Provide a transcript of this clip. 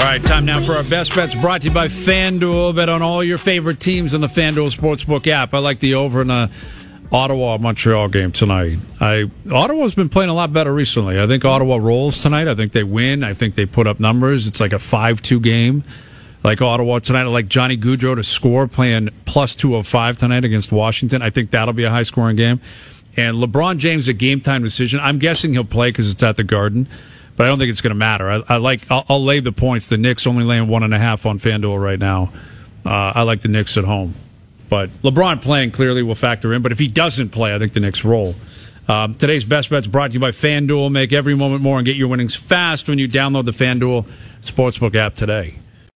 right, time now for our best bets brought to you by FanDuel. Bet on all your favorite teams on the FanDuel Sportsbook app. I like the over in the Ottawa-Montreal game tonight. Ottawa's been playing a lot better recently. I think Ottawa rolls tonight. I think they win. I think they put up numbers. It's like a 5-2 game. Like Ottawa tonight, I like Johnny Gaudreau to score, playing plus 205 tonight against Washington. I think that'll be a high-scoring game. And LeBron James, a game-time decision. I'm guessing he'll play because it's at the Garden, but I don't think it's going to matter. I'll lay the points. The Knicks only laying 1.5 on FanDuel right now. I like the Knicks at home. But LeBron playing clearly will factor in. But if he doesn't play, I think the Knicks roll. Today's Best Bets brought to you by FanDuel. Make every moment more and get your winnings fast when you download the FanDuel Sportsbook app today.